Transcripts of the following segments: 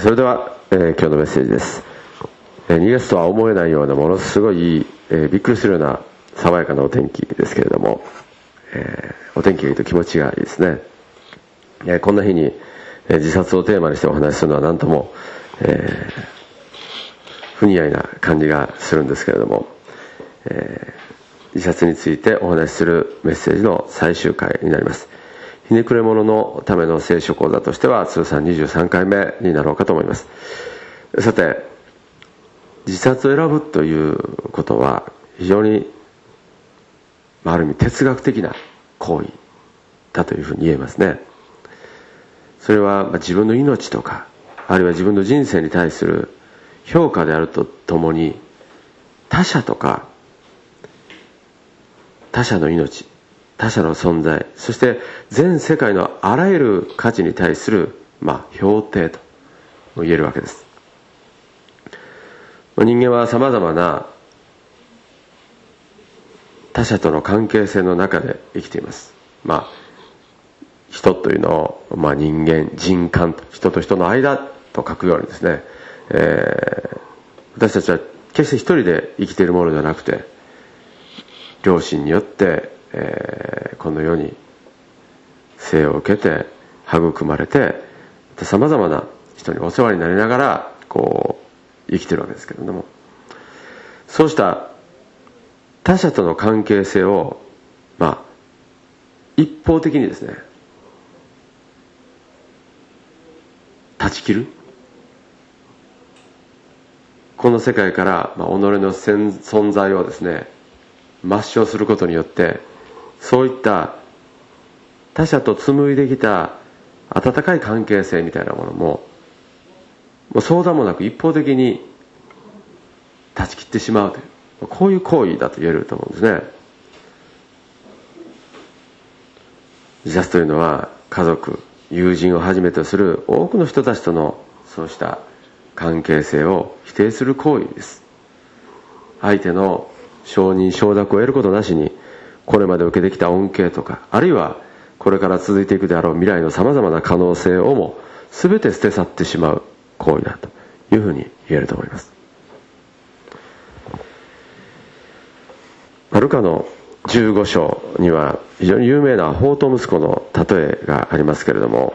それでは、今日のメッセージです。2月とは思えないようなものすごい、びっくりするような爽やかなお天気ですけれども、お天気がいいと気持ちがいいですね。こんな日に、自殺をテーマにしてお話しするのは何とも、不似合いな感じがするんですけれども、自殺についてお話しするメッセージの最終回になります。ひねくれ者のための聖書講座としては通算23回目になろうかと思います。さて、自殺を選ぶということは非常にある意味哲学的な行為だというふうに言えますね。それは自分の命とか、あるいは自分の人生に対する評価であるとともに、他者とか他者の命、他者の存在、そして全世界のあらゆる価値に対する評定と言えるわけです。人間はさまざまな他者との関係性の中で生きています。人というのを、人間、人間と、人と人の間と書くようにですね、私たちは決して一人で生きているものではなくて、両親によって、この世に生を受けて育まれて、さまざまな人にお世話になりながら生きているわけですけれども、そうした他者との関係性を一方的にですね断ち切る、この世界から己の存在をですね抹消することによって、そういった他者と紡いできた温かい関係性みたいなものもう相談もなく一方的に断ち切ってしまうという、こういう行為だと言えると思うんですね。自殺というのは家族、友人をはじめとする多くの人たちとのそうした関係性を否定する行為です。相手の承認承諾を得ることなしに、これまで受けてきた恩恵とか、あるいはこれから続いていくであろう未来のさまざまな可能性をも全て捨て去ってしまう行為だというふうに言えると思います。ルカの15章には非常に有名な放蕩息子の例えがありますけれども、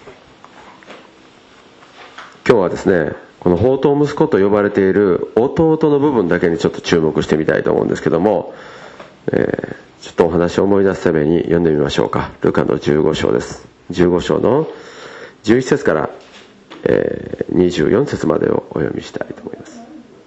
今日はですね、この放蕩息子と呼ばれている弟の部分だけにちょっと注目してみたいと思うんですけども、ちょっとお話を思い出すために読んでみましょうか。ルカの15章です。15章の11節から、24節までをお読みしたいと思います。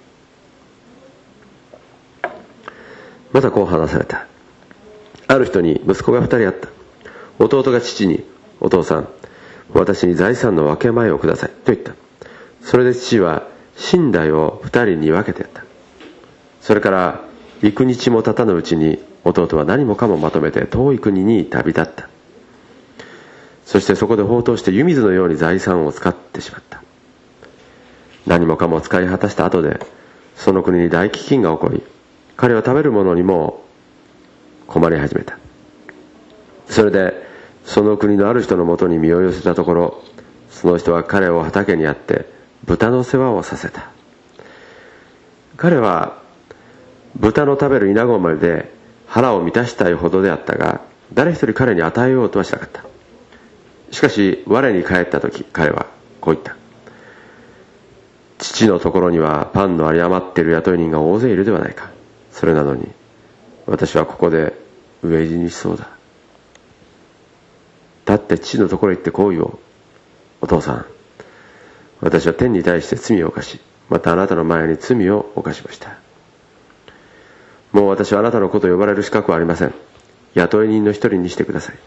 またこう話された。ある人に息子が2人あった。弟が父に、お父さん、私に財産の分け前をくださいと言った。それで父は身代を2人に分けてやった。それから幾日も経たぬうちに弟は何もかもまとめて遠い国に旅立った。そしてそこで放蕩して湯水のように財産を使ってしまった。何もかも使い果たした後で、その国に大飢饉が起こり、彼は食べるものにも困り始めた。それでその国のある人のもとに身を寄せたところ、その人は彼を畑にあって豚の世話をさせた。彼は豚の食べる稲子まで腹を満たしたいほどであったが、誰一人彼に与えようとはしなかった。しかし我に帰った時、彼はこう言った。父のところにはパンの有り余っている雇い人が大勢いるではないか。それなのに私はここで飢え死にしそうだ。だって父のところへ行ってこう言おう。お父さん、私は天に対して罪を犯し、またあなたの前に罪を犯しました。もう私はあなたの子と呼ばれる資格はありません。雇い人の一人にしてください。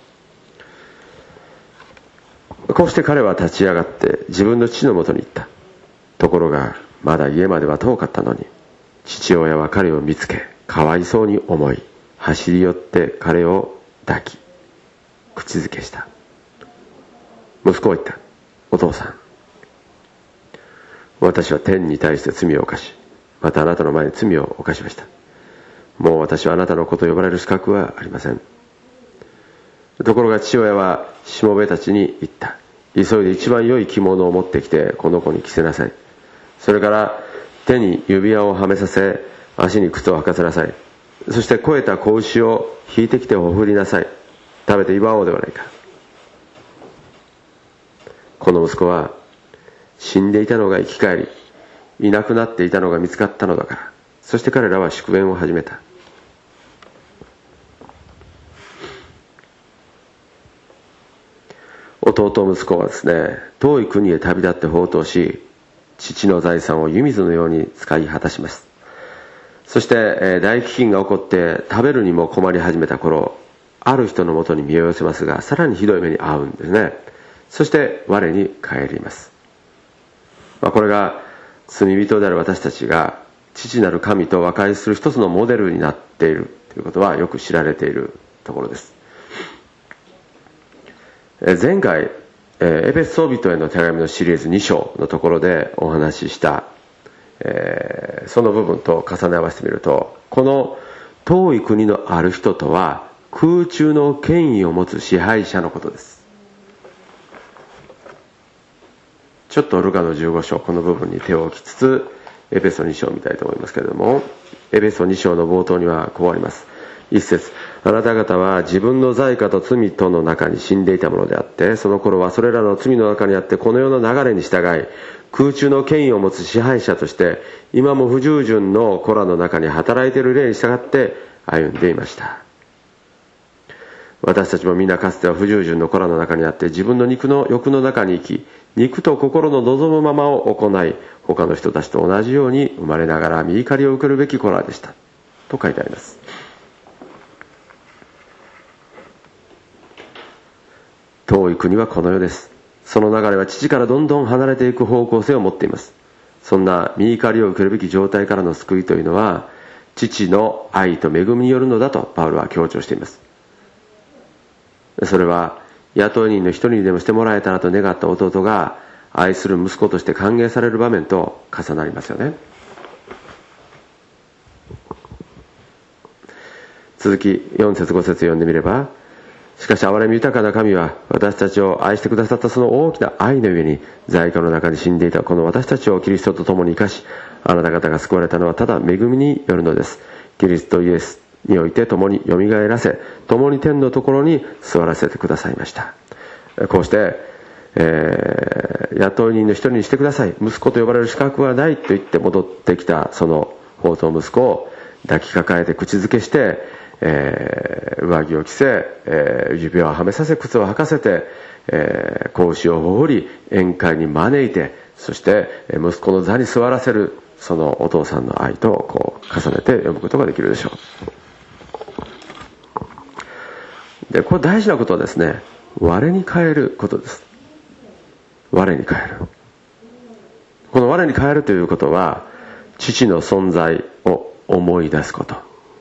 こうして彼は立ち上がって自分の父のもとに行った。ところがまだ家までは遠かったのに、父親は彼を見つけ、かわいそうに思い、走り寄って彼を抱き、口づけした。息子は言った。お父さん、私は天に対して罪を犯し、またあなたの前に罪を犯しました。もう私はあなたの子と呼ばれる資格はありません。ところが父親はしもべたちに言った。 急いで一番良い着物を持ってきてこの子に着せなさい。それから手に指輪をはめさせ、足に靴を履かせなさい。そして肥えた子牛を引いてきてほふりなさい。食べて祝おうではないか。この息子は死んでいたのが生き返り、いなくなっていたのが見つかったのだから。そして彼らは祝宴を始めた。弟息子はですね、遠い国へ旅立って放蕩し、父の財産を湯水のように使い果たします。そして、大飢饉が起こって食べるにも困り始めた頃、ある人のもとに身を寄せますが、さらにひどい目に遭うんですね。そして我に帰ります。これが罪人である私たちが父なる神と和解する一つのモデルになっているということはよく知られているところです。前回エペソ人への手紙のシリーズ2章のところでお話しした、その部分と重ね合わせてみると、この遠い国のある人とは空中の権威を持つ支配者のことです。ちょっとルカの15章、この部分に手を置きつつエペソ2章を見たいと思いますけれども、エペソ2章の冒頭にはこうあります。一節、あなた方は自分の罪過と罪との中に死んでいたものであって、その頃はそれらの罪の中にあってこの世の流れに従い、空中の権威を持つ支配者として今も不従順の子らの中に働いている霊に従って歩んでいました。私たちもみんなかつては不従順の子らの中にあって自分の肉の欲の中に生き、肉と心の望むままを行い、他の人たちと同じように生まれながら身怒りを受けるべき子らでしたと書いてあります。遠い国はこの世です。その流れは父からどんどん離れていく方向性を持っています。そんな身怒りを受けるべき状態からの救いというのは父の愛と恵みによるのだとパウロは強調しています。それは雇い人の一人にでもしてもらえたらと願った弟が愛する息子として歓迎される場面と重なりますよね。続き4節5節読んでみれば、しかし憐れみ豊かな神は私たちを愛してくださったその大きな愛のゆえに罪過の中に死んでいたこの私たちをキリストと共に生かし、あなた方が救われたのはただ恵みによるのです。キリストイエスにおいて共によみがえらせ、共に天のところに座らせてくださいました。こうして、雇い人の一人にしてください、息子と呼ばれる資格はないと言って戻ってきたその放蕩息子を抱きかかえて口づけして、上着を着せ、指輪をはめさせ靴を履かせて、子牛をほほり宴会に招いて、そして息子の座に座らせるそのお父さんの愛とこう重ねて読むことができるでしょう。でこれ大事なことはですね、我に返ることです。我に返る。この我に返るということは父の存在を思い出すこと、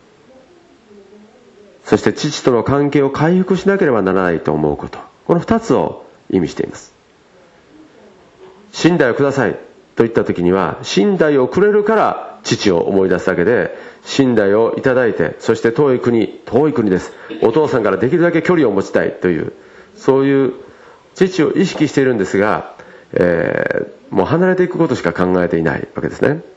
そして父との関係を回復しなければならないと思うこと、この二つを意味しています。身代をくださいと言った時には身代をくれるから父を思い出すだけで、身代をいただいて、そして遠い国です、お父さんからできるだけ距離を持ちたいという、そういう父を意識しているんですが、もう離れていくことしか考えていないわけですね。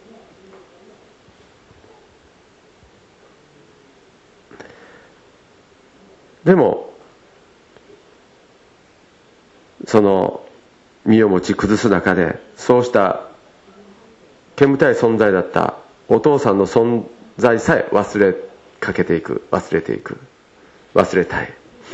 でもその身を持ち崩す中で、そうした煙たい存在だったお父さんの存在さえ忘れかけていく、忘れていく、忘れたい。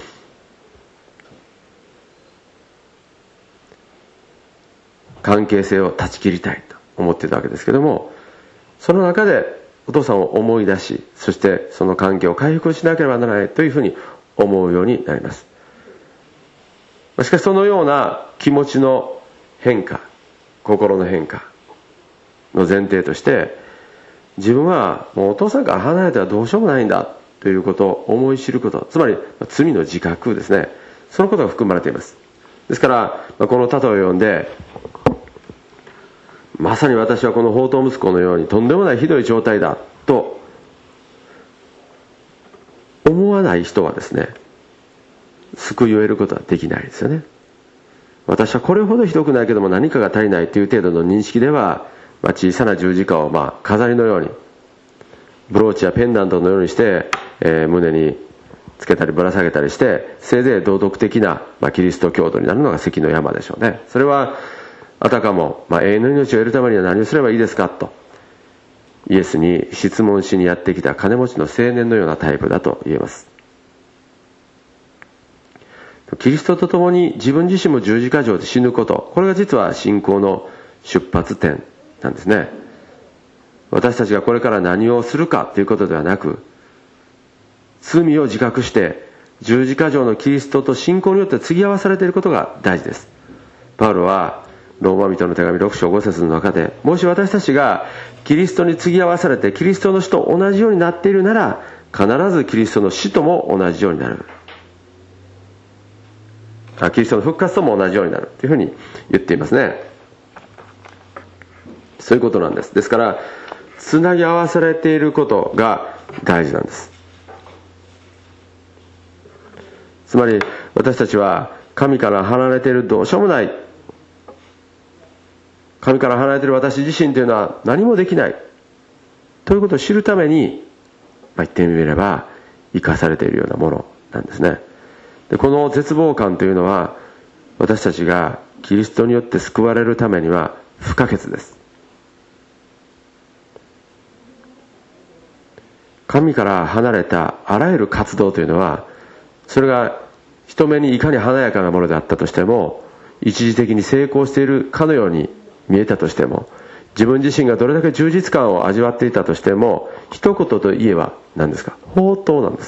関係性を断ち切りたいと思っていたわけですけども、その中でお父さんを思い出し、そしてその関係を回復しなければならないというふうに思うようになります。しかしそのような気持ちの変化、心の変化の前提として、自分はもうお父さんから離れてはどうしようもないんだということを思い知ること、つまり罪の自覚ですね、そのことが含まれています。ですからこの例えを読んで、まさに私はこの放蕩息子のようにとんでもないひどい状態だと思わない人はですね、救いを得ることはできないですよね。 私はこれほどひどくないけども何かが足りないという程度の認識では、小さな十字架を飾りのように、ブローチやペンダントのようにして、胸につけたりぶら下げたりして、せいぜい道徳的な、キリスト教徒になるのが関の山でしょうね。それはあたかも、永遠の命を得るためには何をすればいいですかとイエスに質問しにやってきた金持ちの青年のようなタイプだと言えます。キリストと共に自分自身も十字架上で死ぬこと、これが実は信仰の出発点なんですね。私たちがこれから何をするかということではなく、罪を自覚して十字架上のキリストと信仰によって継ぎ合わされていることが大事です。パウロはローマ人の手紙6章5節の中で、もし私たちがキリストに継ぎ合わされてキリストの死と同じようになっているなら、必ずキリストの死とも同じようになる。キリストの復活とも同じようになるというふうに言っていますね。そういうことなんです。ですからつなぎ合わされていることが大事なんです。つまり私たちは神から離れている、どうしようもない、神から離れている私自身というのは何もできないということを知るために、言ってみれば生かされているようなものなんですね。でこの絶望感というのは、私たちがキリストによって救われるためには不可欠です。神から離れたあらゆる活動というのは、それが人目にいかに華やかなものであったとしても、一時的に成功しているかのように見えたとしても、自分自身がどれだけ充実感を味わっていたとしても、一言といえば何ですか？放蕩なんです。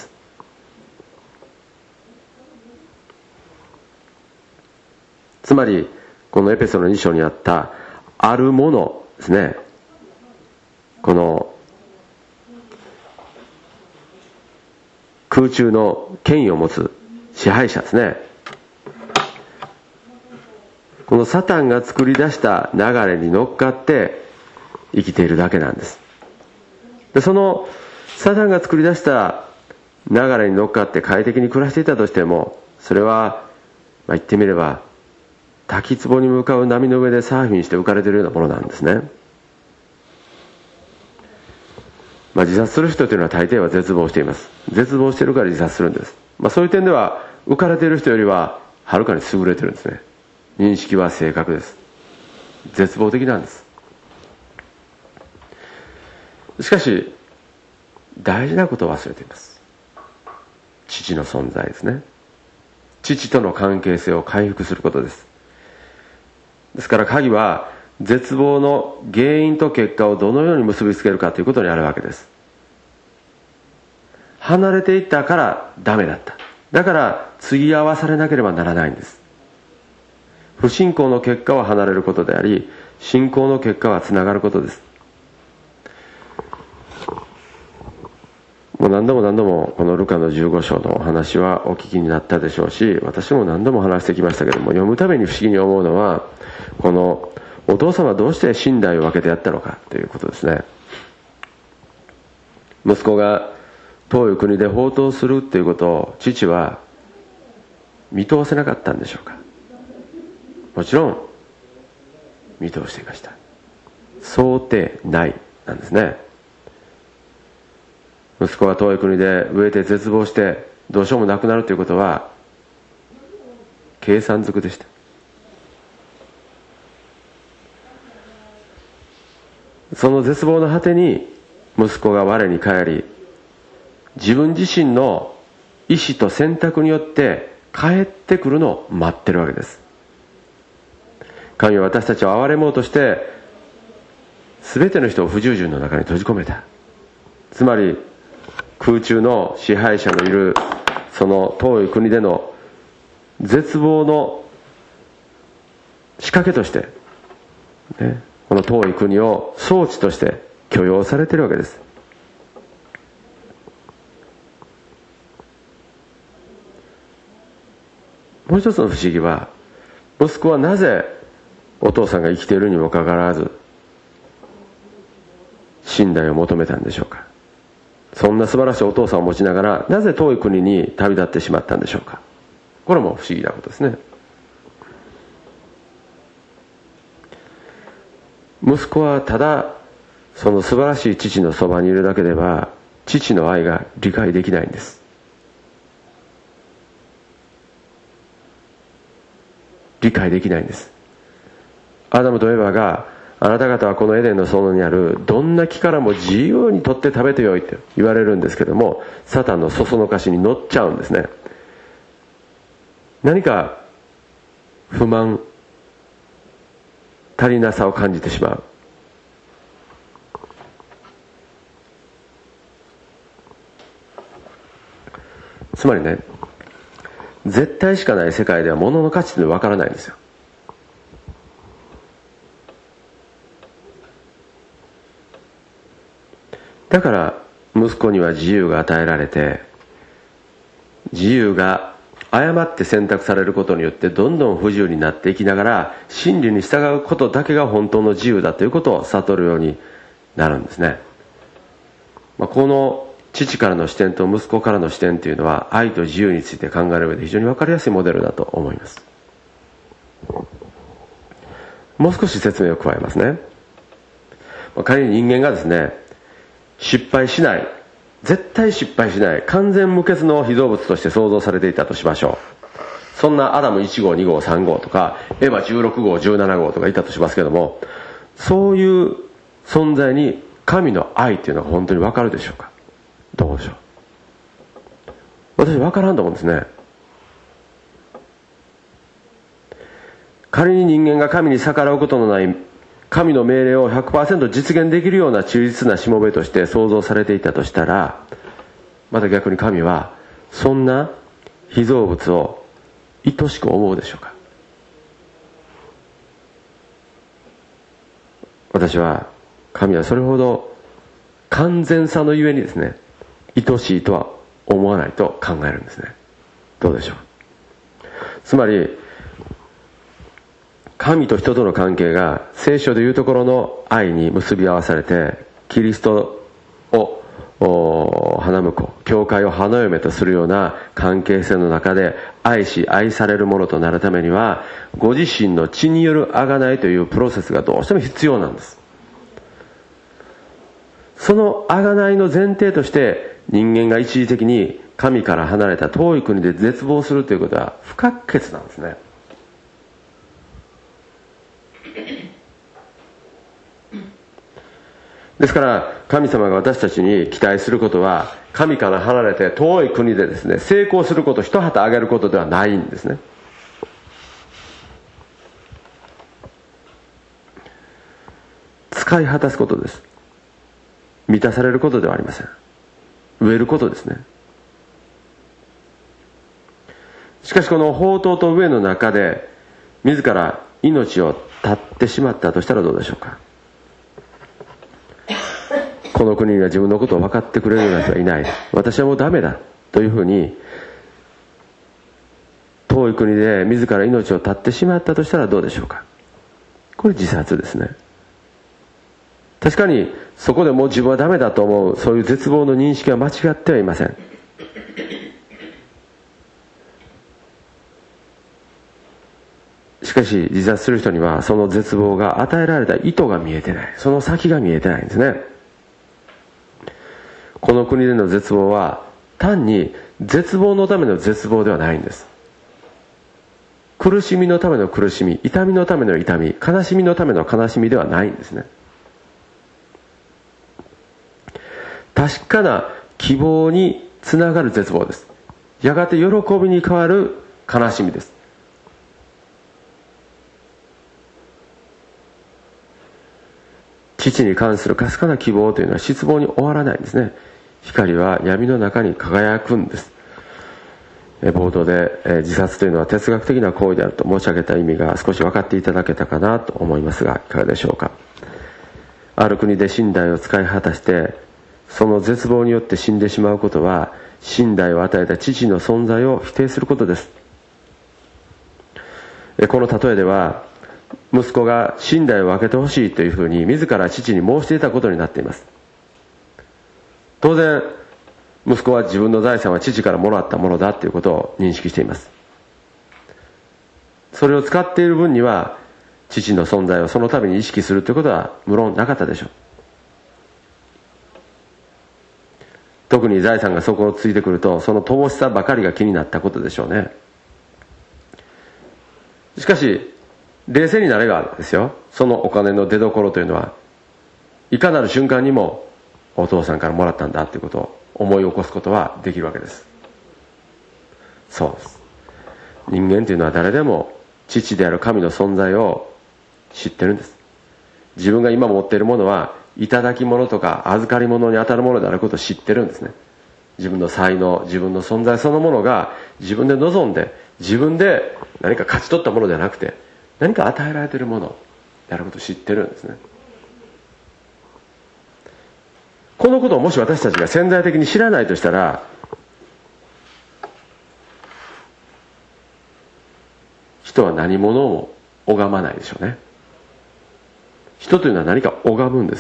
つまりこのエペソの2章にあったあるものですね。この空中の権威を持つ支配者ですね。このサタンが作り出した流れに乗っかって生きているだけなんです。でそのサタンが作り出した流れに乗っかって快適に暮らしていたとしても、それは、言ってみれば滝壺に向かう波の上でサーフィンして浮かれているようなものなんですね。自殺する人というのは大抵は絶望しています。絶望しているから自殺するんです。そういう点では浮かれている人よりははるかに優れているんですね。認識は正確です。絶望的なんです。しかし大事なことを忘れています。父の存在ですね。父との関係性を回復することです。ですから鍵は絶望の原因と結果をどのように結びつけるかということにあるわけです。離れていったからダメだった。だから継ぎ合わされなければならないんです。不信仰の結果は離れることであり、信仰の結果はつながることです。もう何度もこのルカの15章のお話はお聞きになったでしょうし、私も何度も話してきましたけども、読むために不思議に思うのは、このお父さんはどうして身代を分けてやったのかということですね。息子が遠い国で放蕩するということを父は見通せなかったんでしょうか。もちろん見通していました。想定内なんですね。息子が遠い国で飢えて絶望してどうしようもなくなるということは計算づくでした。その絶望の果てに息子が我に返り、自分自身の意思と選択によって帰ってくるのを待ってるわけです。神は私たちを憐れもうとして全ての人を不従順の中に閉じ込めた。つまり空中の支配者のいるその遠い国での絶望の仕掛けとして、この遠い国を装置として許容されているわけです。もう一つの不思議は、息子はなぜお父さんが生きているにもかかわらず信頼を求めたんでしょうか。そんな素晴らしいお父さんを持ちながらなぜ遠い国に旅立ってしまったんでしょうか。これも不思議なことですね。 息子はただその素晴らしい父のそばにいるだけでは父の愛が理解できないんです。理解できないんです。アダムとエバが、あなた方はこのエデンの園にあるどんな木からも自由に取って食べてよいって言われるんですけども、サタンのそそのかしに乗っちゃうんですね。何か不満、足りなさを感じてしまう。つまりね、絶対しかない世界では物の価値って分からないんですよ。だから息子には自由が与えられて、自由が誤って選択されることによってどんどん不自由になっていきながら、真理に従うことだけが本当の自由だということを悟るようになるんですね。この父からの視点と息子からの視点というのは、愛と自由について考える上で非常に分かりやすいモデルだと思います。もう少し説明を加えますね。仮に人間がですね、失敗しない、絶対失敗しない、完全無欠の被造物として創造されていたとしましょう。そんなアダム1号、2号、3号とか、エヴァ16号、17号とかいたとしますけども、そういう存在に神の愛っていうのが本当に分かるでしょうか。どうでしょう。私分からんと思うんですね。仮に人間が神に逆らうことのない神の命令を 100% 実現できるような忠実なしもべとして創造されていたとしたら、また逆に神はそんな被造物を愛しく思うでしょうか。私は神はそれほど完全さのゆえにですね、愛しいとは思わないと考えるんですね。どうでしょう。つまり神と人との関係が聖書でいうところの愛に結び合わされて、キリストを花婿、教会を花嫁とするような関係性の中で愛し愛されるものとなるためには、ご自身の血による贖いというプロセスがどうしても必要なんです。その贖いの前提として人間が一時的に神から離れた遠い国で絶望するということは不可欠なんですね。ですから神様が私たちに期待することは、神から離れて遠い国でですね、成功すること、一旗あげることではないんですね。使い果たすことです。満たされることではありません。植えることですね。しかしこの宝刀と植えの中で自ら命を絶ってしまったとしたらどうでしょうか。この国には自分のことを分かってくれるような人はいない、私はもうダメだというふうに遠い国で自ら命を絶ってしまったとしたらどうでしょうか。これ自殺ですね。確かにそこでもう自分はダメだと思う、そういう絶望の認識は間違ってはいません。しかし自殺する人にはその絶望が与えられた意図が見えてない、その先が見えてないんですね。この国での絶望は単に絶望のための絶望ではないんです。苦しみのための苦しみ、痛みのための痛み、悲しみのための悲しみではないんですね。確かな希望につながる絶望です。やがて喜びに変わる悲しみです。父に関するかすかな希望というのは失望に終わらないんですね。光は闇の中に輝くんです。冒頭で自殺というのは哲学的な行為であると申し上げた意味が少し分かっていただけたかなと思いますが、いかがでしょうか。ある国で身代を使い果たしてその絶望によって死んでしまうことは、身代を与えた父の存在を否定することです。この例えでは息子が身代を分けてほしいというふうに自ら父に申していたことになっています。当然息子は自分の財産は父からもらったものだということを認識しています。それを使っている分には父父の存在をその度に意識するということは無論なかったでしょう。特に財産が底をついてくると、その乏しさばかりが気になったことでしょうね。しかし冷静になればですよ、そのお金の出所というのはいかなる瞬間にもお父さんからもらったんだということを思い起こすことはできるわけです。そうです。人間というのは誰でも父である神の存在を知ってるんです。自分が今持っているものは頂き物とか預かり物に当たるものであることを知ってるんですね。自分の才能、自分の存在そのものが自分で望んで自分で何か勝ち取ったものではなくて、何か与えられているものであることを知ってるんですね。このことをもし私たちが潜在的に知らないとしたら、人は何者も拝まないでしょうね。人というのは何か拝むんです。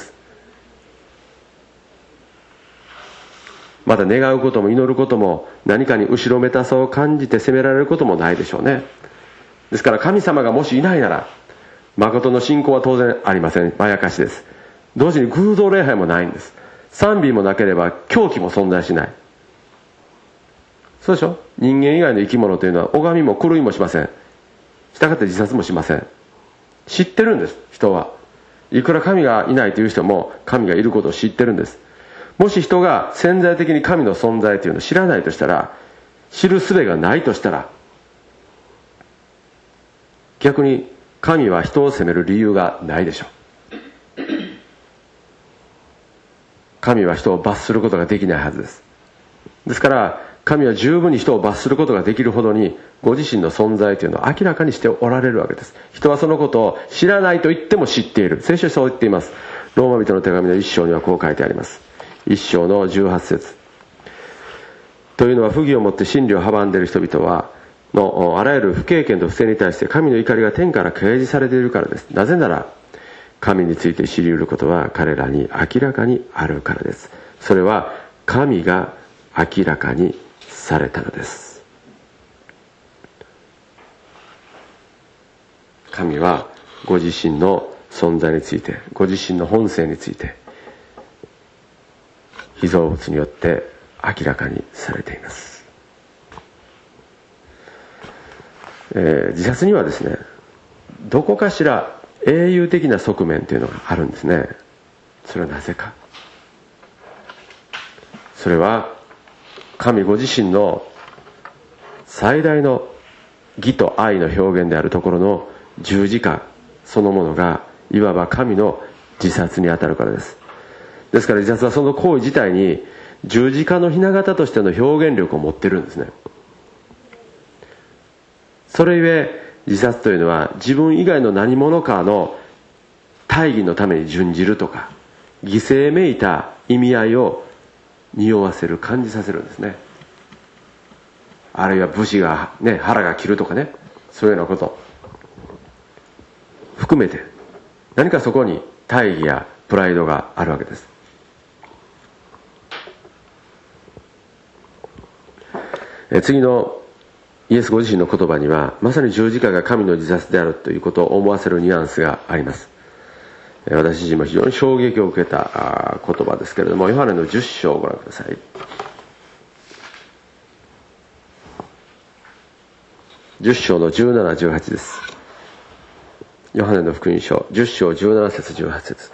また願うことも祈ることも何かに後ろめたさを感じて責められることもないでしょうね。ですから神様がもしいないなら、誠の信仰は当然ありません。まやかしです。同時に偶像礼拝もないんです。賛美もなければ狂気も存在しない。そうでしょ。人間以外の生き物というのは拝みも狂いもしません。したがって自殺もしません。知ってるんです。人はいくら神がいないという人も神がいることを知ってるんです。もし人が潜在的に神の存在というのを知らないとしたら、知る術がないとしたら、逆に神は人を責める理由がないでしょう。神は人を罰することができないはずです。ですから神は十分に人を罰することができるほどにご自身の存在というのを明らかにしておられるわけです。人はそのことを知らないと言っても知っている。聖書はそう言っています。ローマ人の手紙の1章にはこう書いてあります。1章の18節というのは、不義をもって真理を阻んでいる人々のあらゆる不敬虔と不正に対して神の怒りが天から掲示されているからです。なぜなら神について知り得ることは彼らに明らかにあるからです。それは神が明らかにされたのです。神はご自身の存在について、ご自身の本性について被造物によって明らかにされています。自殺にはですね、どこかしら英雄的な側面というのがあるんですね。それはなぜか。それは神ご自身の最大の義と愛の表現であるところの十字架そのものがいわば神の自殺にあたるからです。ですから自殺はその行為自体に十字架の雛形としての表現力を持ってるんですね。それゆえ自殺というのは自分以外の何者かの大義のために準じるとか犠牲めいた意味合いを匂わせる、感じさせるんですね。あるいは武士がね、腹が切るとかね、そういうようなこと含めて何かそこに大義やプライドがあるわけです。次のイエスご自身の言葉にはまさに十字架が神の自殺であるということを思わせるニュアンスがあります。私自身も非常に衝撃を受けた言葉ですけれども、ヨハネの10章をご覧ください。10章の17、18です。ヨハネの福音書10章17節18節。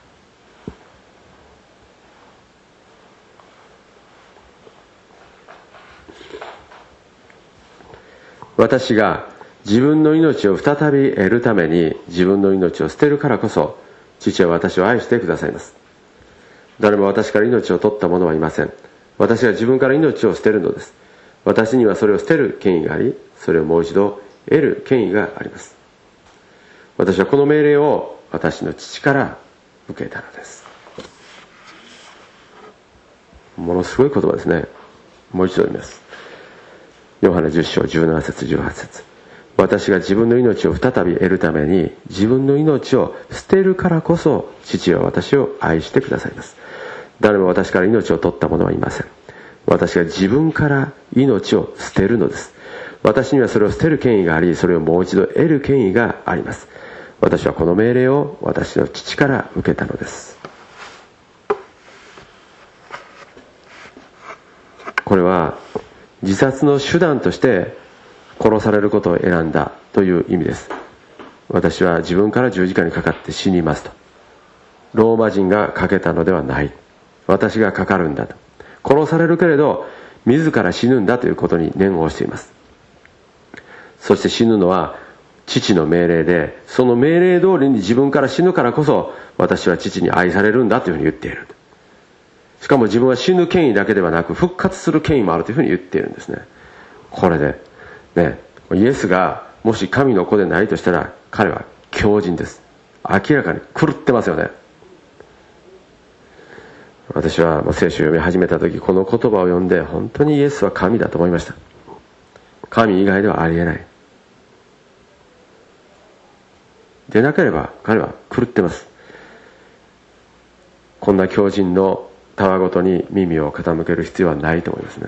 私が自分の命を再び得るために自分の命を捨てるからこそ父は私を愛してくださいます。誰も私から命を取った者はいません。私は自分から命を捨てるのです。私にはそれを捨てる権威があり、それをもう一度得る権威があります。私はこの命令を私の父から受けたのです。ものすごい言葉ですね。もう一度読みます。ヨハネ10章17節18節。私が自分の命を再び得るために自分の命を捨てるからこそ父は私を愛してくださいます。誰も私から命を取った者はいません。私が自分から命を捨てるのです。私にはそれを捨てる権威があり、それをもう一度得る権威があります。 私はこの命令を私の父から受けたのです。これは自殺の手段として殺されることを選んだという意味です。私は自分から十字架にかかって死にますと。ローマ人がかけたのではない。私がかかるんだと。殺されるけれど自ら死ぬんだということに念を押しています。そして死ぬのは父の命令で、その命令通りに自分から死ぬからこそ私は父に愛されるんだというふうに言っている。しかも自分は死ぬ権威だけではなく復活する権威もあるというふうに言っているんですね。これでね、イエスがもし神の子でないとしたら彼は狂人です。明らかに狂ってますよね。私は聖書を読み始めた時、この言葉を読んで本当にイエスは神だと思いました。神以外ではありえない。でなければ彼は狂ってます。こんな狂人のたわごとに耳を傾ける必要はないと思いますね。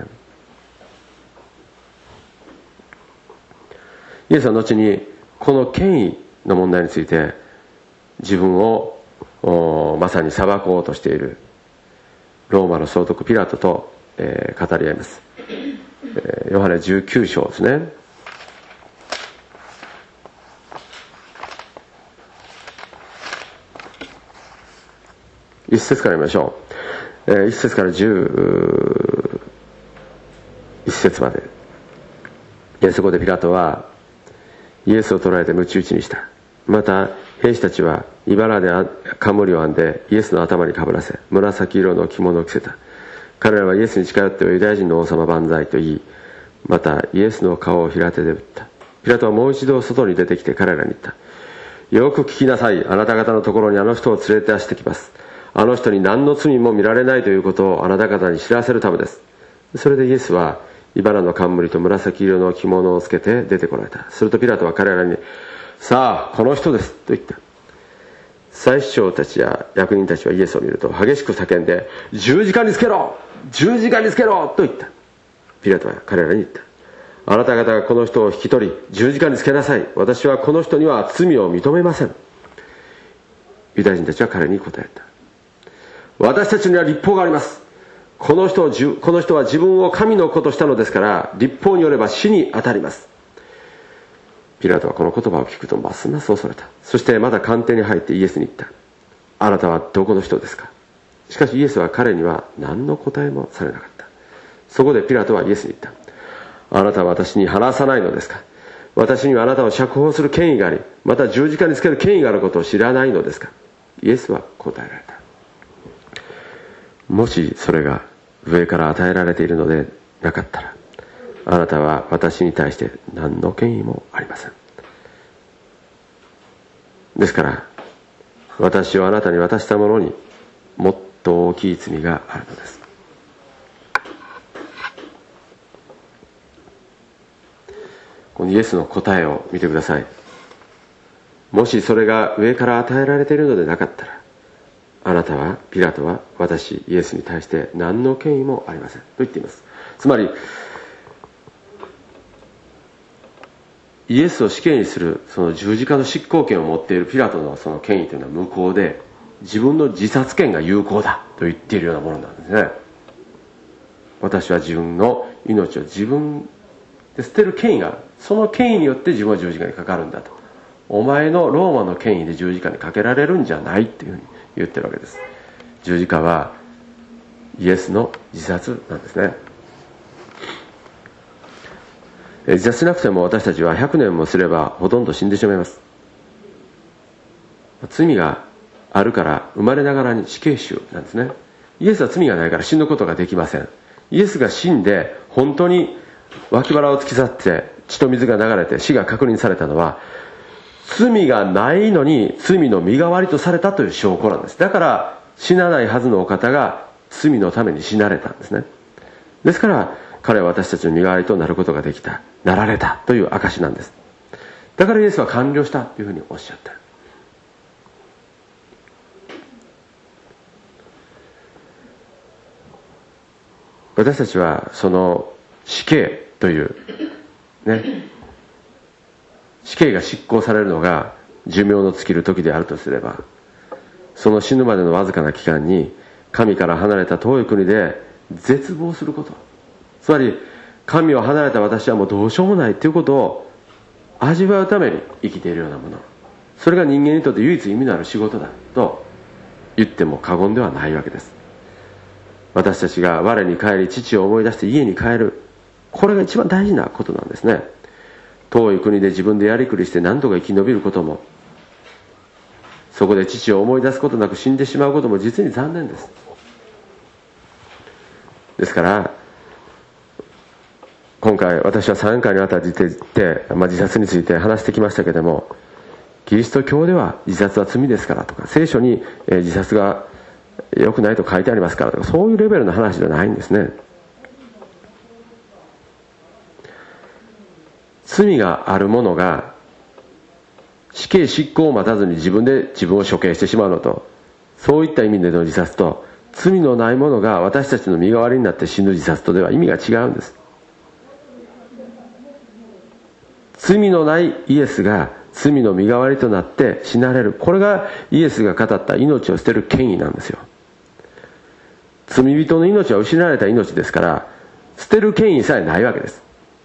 イエスは後にこの権威の問題について自分をまさに裁こうとしているローマの総督ピラトと、語り合います。ヨハネ19章ですね。1節から読みましょう。1節から11節まで。そこでピラトはイエスを捕らえて鞭打ちにした。また兵士たちは茨で冠を編んでイエスの頭にかぶらせ、紫色の着物を着せた。彼らはイエスに近寄ってユダヤ人の王様万歳と言い、またイエスの顔を平手で打った。ピラトはもう一度外に出てきて彼らに言った。よく聞きなさい。あなた方のところにあの人を連れて出してきます。あの人に何の罪も見られないということをあなた方に知らせるためです。それでイエスは茨の冠と紫色の着物をつけて出てこられた。するとピラトは彼らに、さあこの人ですと言った。祭司長たちや役人たちはイエスを見ると激しく叫んで、十字架につけろ、十字架につけろと言った。ピラトは彼らに言った。あなた方がこの人を引き取り十字架につけなさい。私はこの人には罪を認めません。ユダヤ人たちは彼に答えた。私たちには律法があります。この人は自分を神の子としたのですから、律法によれば死に当たります。ピラトはこの言葉を聞くとますます恐れた。そしてまた官邸に入ってイエスに言った。あなたはどこの人ですか。しかしイエスは彼には何の答えもされなかった。そこでピラトはイエスに言った。あなたは私に話さないのですか。私にはあなたを釈放する権威があり、また十字架につける権威があることを知らないのですか。イエスは答えられた。もしそれが上から与えられているのでなかったら、あなたは私に対して何の権威もありません。ですから私をあなたに渡したものにもっと大きい罪があるのです。このイエスの答えを見てください。もしそれが上から与えられているのでなかったら、あなたはピラトは私イエスに対して何の権威もありませんと言っています。つまりイエスを死刑にするその十字架の執行権を持っているピラトのその権威というのは無効で、自分の自殺権が有効だと言っているようなものなんですね。私は自分の命を自分で捨てる権威がある。その権威によって自分は十字架にかかるんだと。お前のローマの権威で十字架にかけられるんじゃないっていうふうに言ってるわけです。十字架はイエスの自殺なんですね。自殺しなくても私たちは100年もすればほとんど死んでしまいます。罪があるから生まれながらに死刑囚なんですね。イエスは罪がないから死ぬことができません。イエスが死んで本当に脇腹を突き去って血と水が流れて死が確認されたのは、罪がないのに罪の身代わりとされたという証拠なんです。だから死なないはずのお方が罪のために死なれたんですね。ですから彼は私たちの身代わりとなることができた、なられたという証なんです。だからイエスは完了したというふうにおっしゃった。私たちはその死刑というね、死刑が執行されるのが寿命の尽きる時であるとすれば、その死ぬまでのわずかな期間に神から離れた遠い国で絶望すること、つまり神を離れた私はもうどうしようもないということを味わうために生きているようなもの、それが人間にとって唯一意味のある仕事だと言っても過言ではないわけです。私たちが我に帰り父を思い出して家に帰る、これが一番大事なことなんですね。遠い国で自分でやりくりして何とか生き延びることも、そこで父を思い出すことなく死んでしまうことも実に残念です。ですから今回私は3回にわたって、自殺について話してきましたけれども、キリスト教では自殺は罪ですからとか、聖書に自殺が良くないと書いてありますからとか、そういうレベルの話ではないんですね。罪がある者が死刑執行を待たずに自分で自分を処刑してしまうのと、そういった意味での自殺と、罪のない者が私たちの身代わりになって死ぬ自殺とでは意味が違うんです。罪のないイエスが罪の身代わりとなって死なれる、これがイエスが語った命を捨てる権威なんですよ。罪人の命は失われた命ですから、捨てる権威さえないわけです。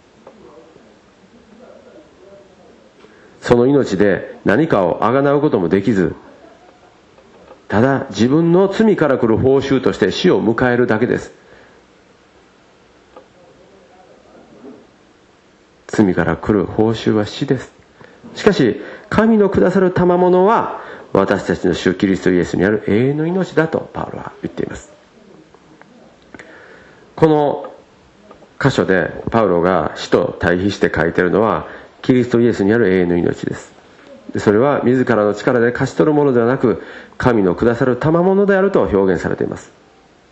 その命で何かをあがなうこともできず、ただ自分の罪から来る報酬として死を迎えるだけです。罪から来る報酬は死です。しかし神のくださる賜物は私たちの主キリストイエスにある永遠の命だとパウロは言っています。この箇所でパウロが死と対比して書いているのはキリストイエスにある永遠の命です。それは自らの力で勝ち取るものではなく、神のくださる賜物であると表現されています。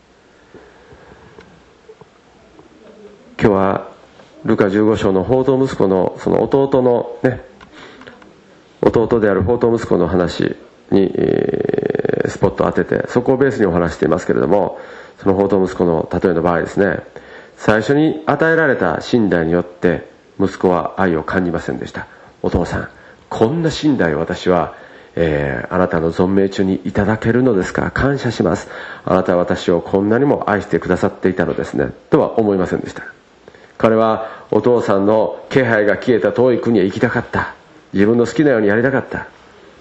今日はルカ15章の放蕩息子のその弟のね、弟である放蕩息子の話に、スポットを当てて、そこをベースにお話していますけれども、その放蕩息子の例えの場合ですね、最初に与えられた信頼によって息子は愛を感じませんでした。お父さん、こんな信頼を私は、あなたの存命中にいただけるのですか、感謝します。あなたは私をこんなにも愛してくださっていたのですね、とは思いませんでした。彼はお父さんの気配が消えた遠い国へ行きたかった。自分の好きなようにやりたかった。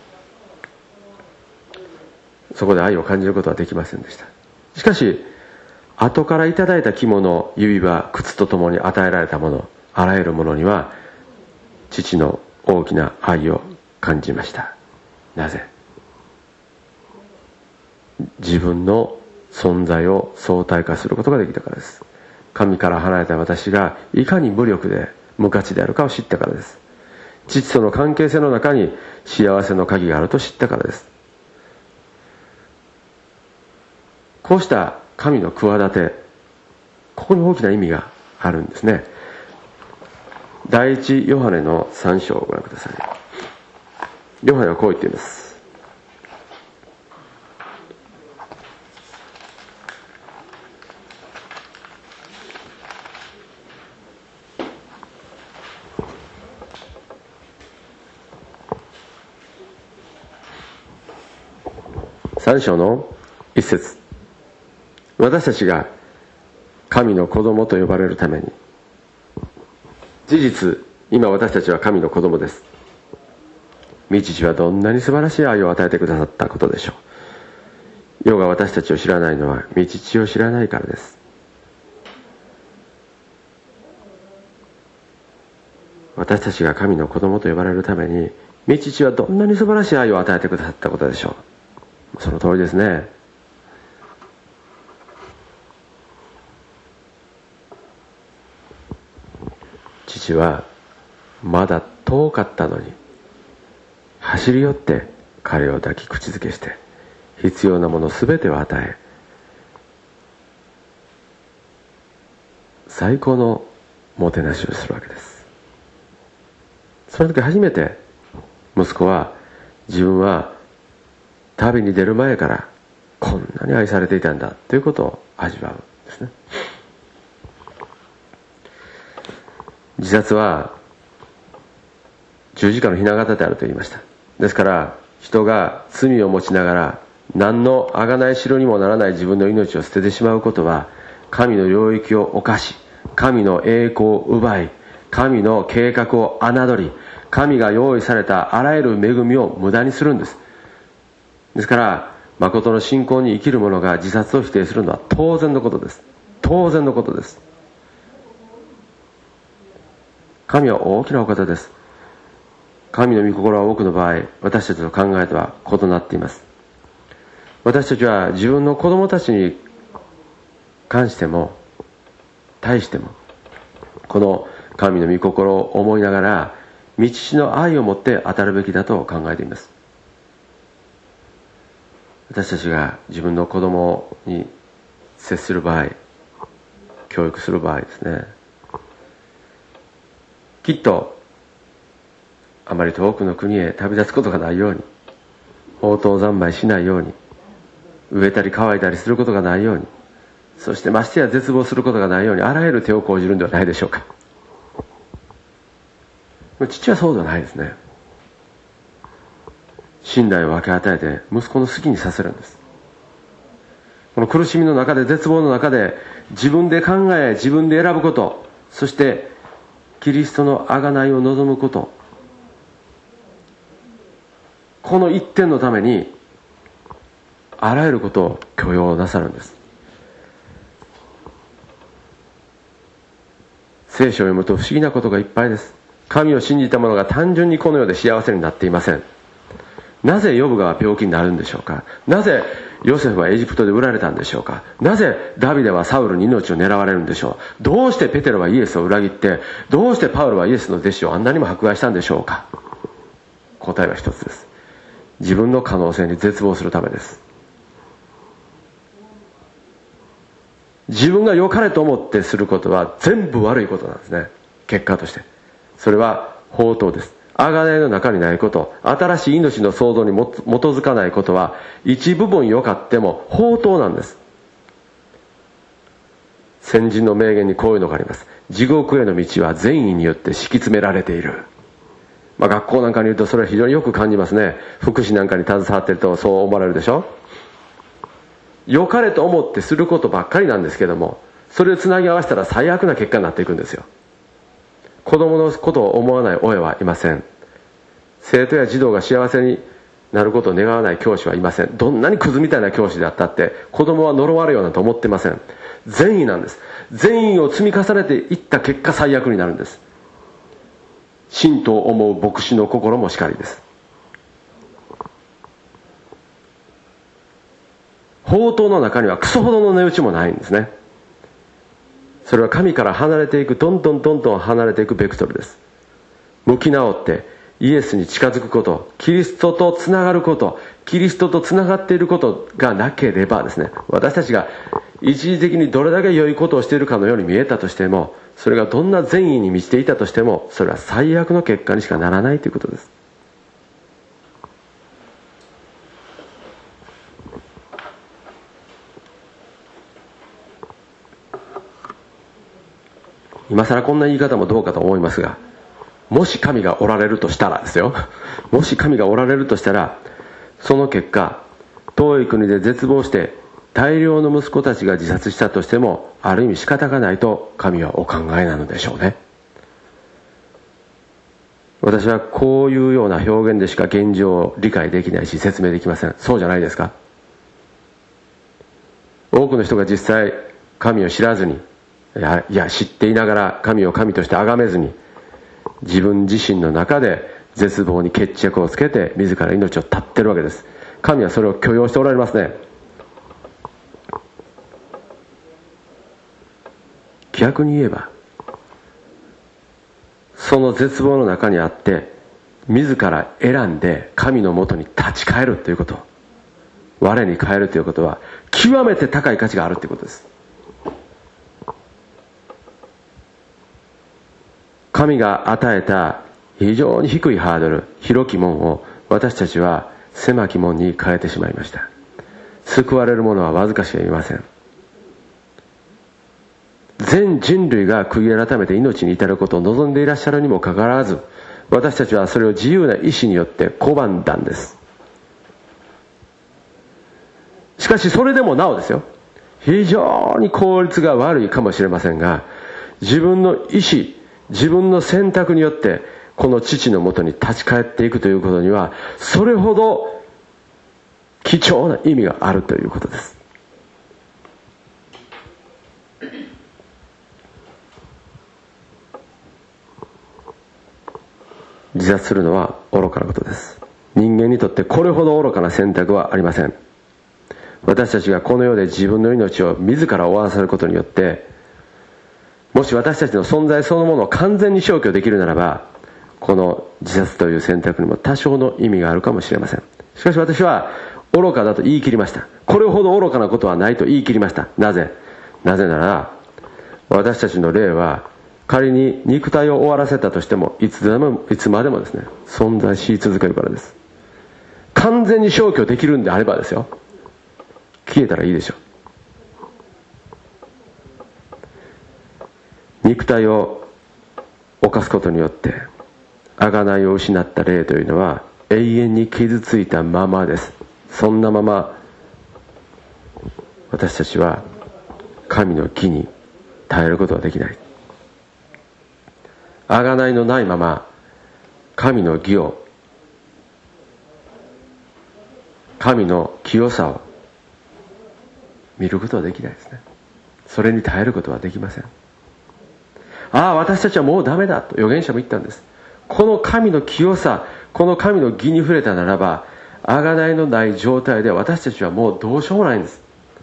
そこで愛を感じることはできませんでした。しかし後からいただいた着物、指輪、靴とともに与えられたもの、あらゆるものには父の大きな愛を感じました。なぜ？自分の存在を相対化することができたからです。神から離れた私がいかに無力で無価値であるかを知ったからです。父との関係性の中に幸せの鍵があると知ったからです。こうした神の企て、ここに大きな意味があるんですね。第一ヨハネの3章をご覧ください。ヨハネはこう言っています。3章の1節、私たちが神の子供と呼ばれるために、事実今私たちは神の子供です。御父はどんなに素晴らしい愛を与えてくださったことでしょう。世が私たちを知らないのは御父を知らないからです。私たちが神の子供と呼ばれるために、御父はどんなに素晴らしい愛を与えてくださったことでしょう。その通りですね。父はまだ遠かったのに走り寄って彼を抱き口づけして必要なものすべてを与え、最高のもてなしをするわけです。その時初めて息子は自分は旅に出る前からこんなに愛されていたんだということを味わうんですね。自殺は十字架の雛形であると言いました。 ですから人が罪を持ちながら何の贖いしろにもならない自分の命を捨ててしまうことは、神の領域を侵し、神の栄光を奪い、神の計画を侮り、神が用意されたあらゆる恵みを無駄にするんです。ですから誠の信仰に生きる者が自殺を否定するのは当然のことです。当然のことです。神は大きなお方です。神の御心は多くの場合、私たちの考えとは異なっています。私たちは自分の子供たちに関しても対しても、この神の御心を思いながら道の愛を持って当たるべきだと考えています。私たちが自分の子供に接する場合、教育する場合ですね、きっとあまり遠くの国へ旅立つことがないように、放蕩三昧しないように、飢えたり乾いたりすることがないように、そしてましてや絶望することがないように、あらゆる手を講じるんではないでしょうか。父はそうではないですね。信頼を分け与えて息子の好きにさせるんです。この苦しみの中で、絶望の中で、自分で考え自分で選ぶこと、そしてキリストの贖いを望むこと、この一点のためにあらゆることを許容なさるんです。聖書を読むと不思議なことがいっぱいです。神を信じた者が単純にこの世で幸せになっていません。なぜヨブが病気になるんでしょうか。なぜヨセフはエジプトで売られたんでしょうか。なぜダビデはサウルに命を狙われるんでしょう。どうしてペテロはイエスを裏切って、どうしてパウロはイエスの弟子をあんなにも迫害したんでしょうか。答えは一つです。自分の可能性に絶望するためです。自分が良かれと思ってすることは全部悪いことなんですね。結果としてそれは放蕩です。贖いの中にないこと、新しい命の創造に基づかないことは一部分良かっても放蕩なんです。先人の名言にこういうのがあります。地獄への道は善意によって敷き詰められている。学校なんかに言うとそれは非常によく感じますね。福祉なんかに携わっているとそう思われるでしょ。良かれと思ってすることばっかりなんですけども、それをつなぎ合わせたら最悪な結果になっていくんですよ。子供のことを思わない親はいません。生徒や児童が幸せになることを願わない教師はいません。どんなにクズみたいな教師であったって子供は呪われようなんて思ってません。善意なんです。善意を積み重ねていった結果最悪になるんです。信徒を思う牧師の心もしかりです。放蕩の中にはクソほどの値打ちもないんですね。それは神から離れていく、どんどん離れていくベクトルです。向き直ってイエスに近づくこと、キリストとつながること、キリストとつながっていることがなければですね、私たちが一時的にどれだけ良いことをしているかのように見えたとしても、それがどんな善意に満ちていたとしても、それは最悪の結果にしかならないということです。今更こんな言い方もどうかと思いますが、もし神がおられるとしたらですよ、もし神がおられるとしたら、その結果遠い国で絶望して大量の息子たちが自殺したとしても、ある意味仕方がないと神はお考えなのでしょうね。私はこういうような表現でしか現状を理解できないし説明できません。そうじゃないですか。多くの人が実際神を知らずに、いや知っていながら神を神として崇めずに、自分自身の中で絶望に決着をつけて自ら命を絶ってるわけです。神はそれを許容しておられますね。逆に言えば、その絶望の中にあって自ら選んで神のもとに立ち返るということ、我に返るということは極めて高い価値があるということです。神が与えた非常に低いハードル、広き門を私たちは狭き門に変えてしまいました。救われる者はわずかしかいません。全人類が悔い改めて命に至ることを望んでいらっしゃるにもかかわらず、 私たちはそれを自由な意志によって拒んだんです。しかしそれでもなおですよ、非常に効率が悪いかもしれませんが、自分の意志、自分の選択によってこの父のもとに立ち返っていくということには、それほど貴重な意味があるということです。自殺するのは愚かなことです。人間にとってこれほど愚かな選択はありません。私たちがこの世で自分の命を自ら終わらせることによって、もし私たちの存在そのものを完全に消去できるならば、この自殺という選択にも多少の意味があるかもしれません。しかし私は愚かだと言い切りました。これほど愚かなことはないと言い切りました。なぜなら、私たちの霊は仮に肉体を終わらせたとしてもいつまでもですね、存在し続けるからです。完全に消去できるんであればですよ、消えたらいいでしょう。肉体を犯すことによって贖いを失った霊というのは永遠に傷ついたままです。そんなまま私たちは神の義に耐えることはできない。贖いのないまま神の義を、神の清さを見ることはできないですね。それに耐えることはできません。私たちはもうダメだと預言者も言ったんです。この神の清さ、この神の義に触れたならば、贖いのない状態で私たちはもうどうしようもないんです。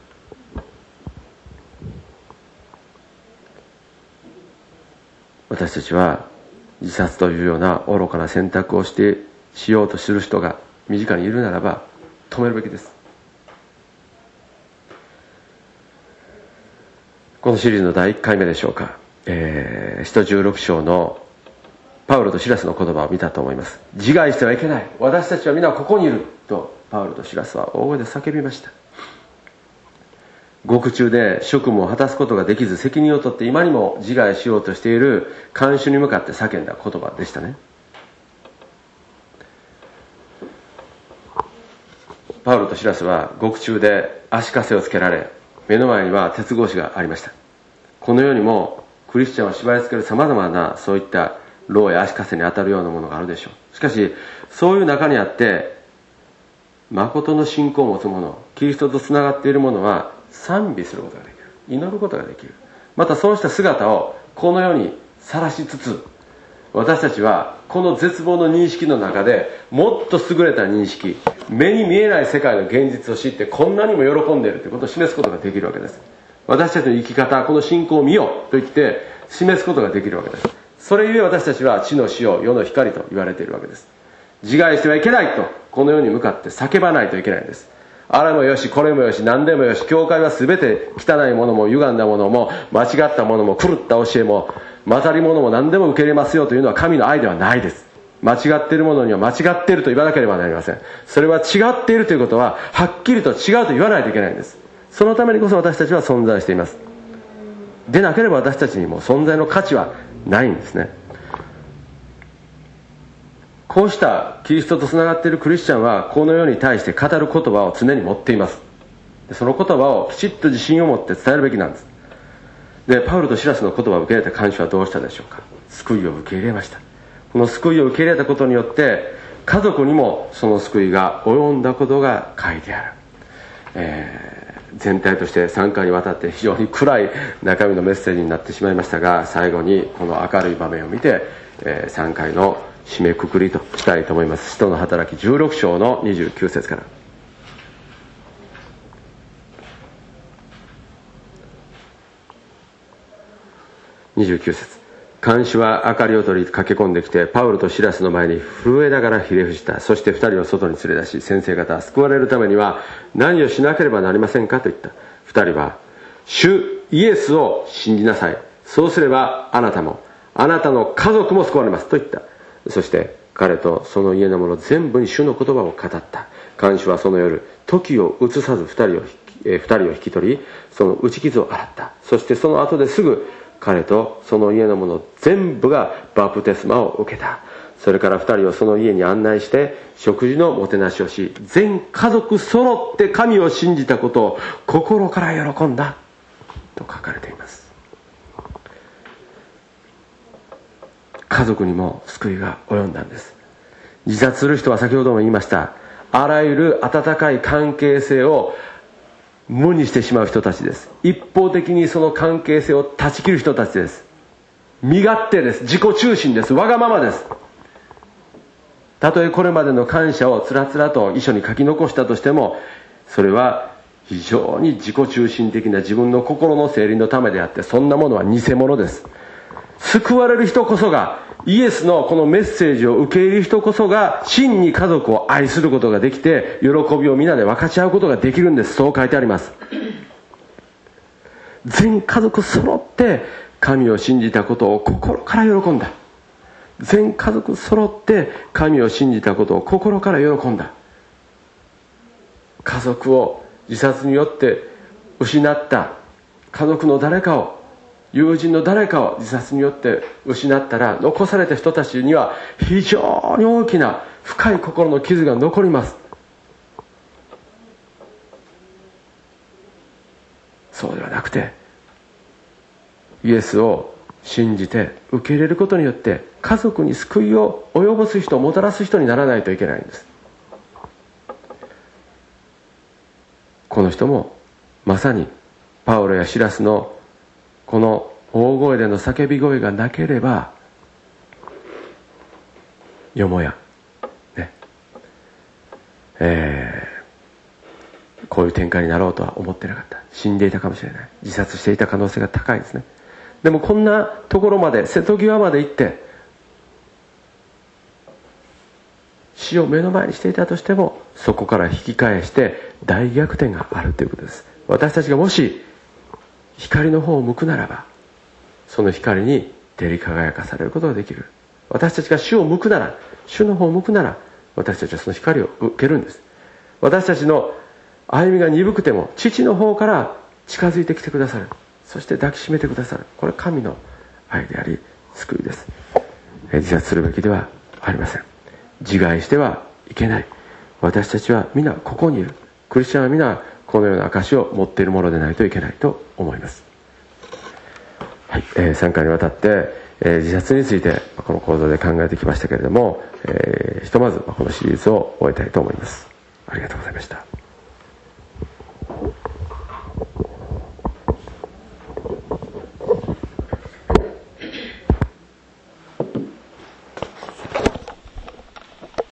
私たちは自殺というような愚かな選択をしようとする人が身近にいるならば止めるべきです。このシリーズの第1回目でしょうか、使徒16章のパウロとシラスの言葉を見たと思います。自害してはいけない、私たちは皆ここにいるとパウロとシラスは大声で叫びました。獄中で職務を果たすことができず責任を取って今にも自害しようとしている看守に向かって叫んだ言葉でしたね。パウロとシラスは獄中で足かせをつけられ、目の前には鉄格子がありました。この世にもクリスチャンを縛り付ける様々なそういった牢や足かせに当たるようなものがあるでしょう。しかしそういう中にあって誠の信仰を持つ者、キリストとつながっている者は賛美することができる、祈ることができる。またそうした姿をこの世に晒しつつ、私たちはこの絶望の認識の中でもっと優れた認識、目に見えない世界の現実を知ってこんなにも喜んでいるということを示すことができるわけです。私たちの生き方、この信仰を見よと言って示すことができるわけです。それゆえ私たちは地の塩、世の光と言われているわけです。自害してはいけないとこの世に向かって叫ばないといけないんです。あれもよしこれもよし何でもよし、教会は全て汚いものも歪んだものも間違ったものも狂った教えも混ざりものも何でも受け入れますよというのは神の愛ではないです。間違っているものには間違っていると言わなければなりません。それは違っているということははっきりと違うと言わないといけないんです。そのためにこそ私たちは存在しています。でなければ私たちにも存在の価値はないんですね。こうしたキリストとつながっているクリスチャンはこの世に対して語る言葉を常に持っています。その言葉をきちっと自信を持って伝えるべきなんです。でパウロとシラスの言葉を受け入れた看守はどうしたでしょうか。救いを受け入れました。この救いを受け入れたことによって家族にもその救いが及んだことが書いてある。全体として3回にわたって非常に暗い中身のメッセージになってしまいましたが、最後にこの明るい場面を見て、3回の締めくくりとしたいと思います。使徒の働き16章の29節から。29節。看守は明かりを取り駆け込んできてパウロとシラスの前に震えながらひれ伏した。そして2人を外に連れ出し、先生方、救われるためには何をしなければなりませんかと言った。2人は、主イエスを信じなさい。そうすればあなたもあなたの家族も救われますと言った。そして彼とその家の者全部に主の言葉を語った。看守はその夜時を移さず2人を引き取り、その打ち傷を洗った。そしてその後ですぐ彼とその家の者全部がバプテスマを受けた。 それから2人をその家に案内して食事のもてなしをし、全家族揃って神を信じたことを心から喜んだと書かれています。家族にも救いが及んだんです。自殺する人は先ほども言いました、あらゆる温かい関係性を無にしてしまう人たちです。一方的にその関係性を断ち切る人たちです。身勝手です。自己中心です。わがままです。たとえこれまでの感謝をつらつらと遺書に書き残したとしても、それは非常に自己中心的な自分の心の整理のためであって、そんなものは偽物です。救われる人こそが、イエスのこのメッセージを受け入れる人こそが真に家族を愛することができて、喜びを皆で分かち合うことができるんです。そう書いてあります。全家族揃って神を信じたことを心から喜んだ。全家族揃って神を信じたことを心から喜んだ。家族を自殺によって失った家族の誰かを、友人の誰かを自殺によって失ったら、残された人たちには非常に大きな深い心の傷が残ります。そうではなくて、イエスを信じて受け入れることによって家族に救いを及ぼす人、もたらす人にならないといけないんです。この人もまさにパウロやシラスのこの大声での叫び声がなければ、よもやね、こういう展開になろうとは思ってなかった。死んでいたかもしれない。自殺していた可能性が高いですね。でもこんなところまで、瀬戸際まで行って死を目の前にしていたとしても、そこから引き返して大逆転があるということです。私たちがもし光の方を向くならば、その光に照り輝かされることができる。私たちが主を向くなら、主の方を向くなら、私たちはその光を受けるんです。私たちの歩みが鈍くても、父の方から近づいてきてくださる。そして抱きしめてくださる。これは神の愛であり救いです。自殺するべきではありません。自害してはいけない。私たちは皆ここにいる。クリスチャンは皆このような証を持っているものでないといけないと思います。はい、3回にわたって、自殺についてこの講座で考えてきましたけれども、ひとまずこのシリーズを終えたいと思います。ありがとうございました。